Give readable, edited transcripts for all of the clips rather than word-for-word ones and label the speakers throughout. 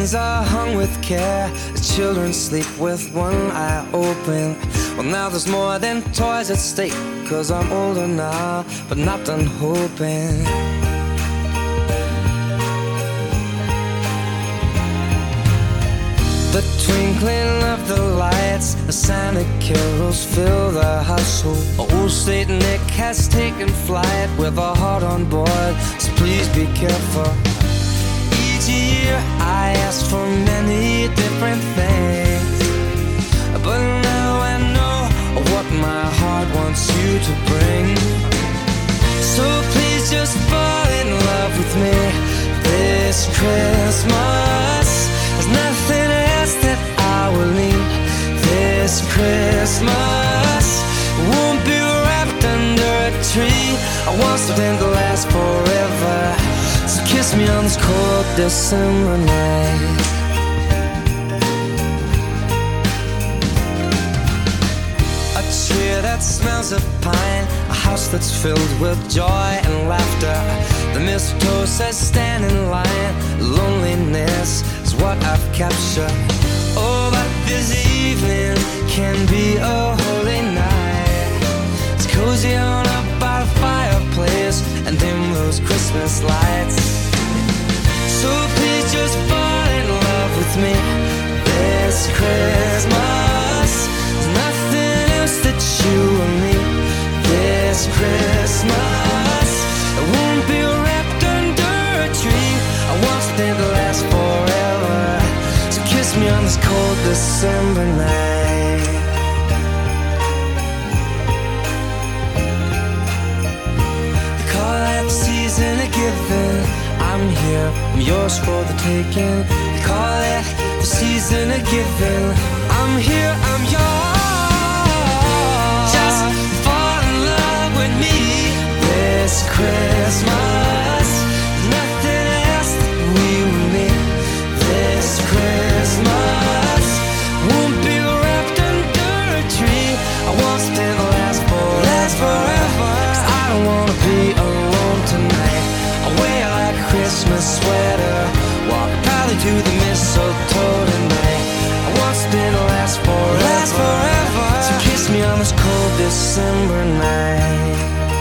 Speaker 1: curtains are hung with care. The children sleep with one eye open. Well, now there's more than toys at stake, 'cause I'm older now, but not done hoping. The twinkling of the lights, the Santa carols fill the household. Old Saint Nick has taken flight with a heart on board, so please be careful. Each year I ask for many different things, but now I know what my heart wants you to bring. So please just fall in love with me this Christmas. There's nothing else that I will need this Christmas. Won't be wrapped under a tree. I want something to last forever. So kiss me on this cold December night. A tree that smells of pine, a house that's filled with joy and laughter. The mistletoe says stand in line. Loneliness is what I've captured. Oh, but this evening can be a holy night. It's cozy on up by the fireplace and dim those Christmas lights. So please just fall in love with me this Christmas. There's nothing else that you will need this Christmas. It won't be wrapped under a tree. I want something to last forever. So kiss me on this cold December night. They call it the season of giving. I'm here, I'm yours for the taking. They call it the season of giving. I'm here, I'm yours. Just fall in love with me this Christmas. Nothing else that we will need this Christmas. Won't be wrapped under a tree. I want something to last forever. 'Cause I don't wanna be alone tonight. I'll wear like a Christmas sweater, walk proudly to the mistletoe tonight. I want something to last forever. So kiss me on this cold December night.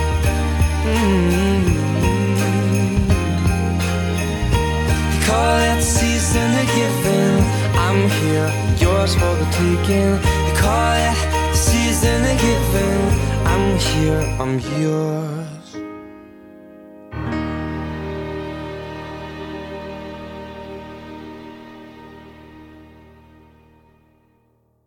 Speaker 1: They call it the season of giving. I'm here, yours for the taking. They call it the season of giving. I'm here, I'm yours.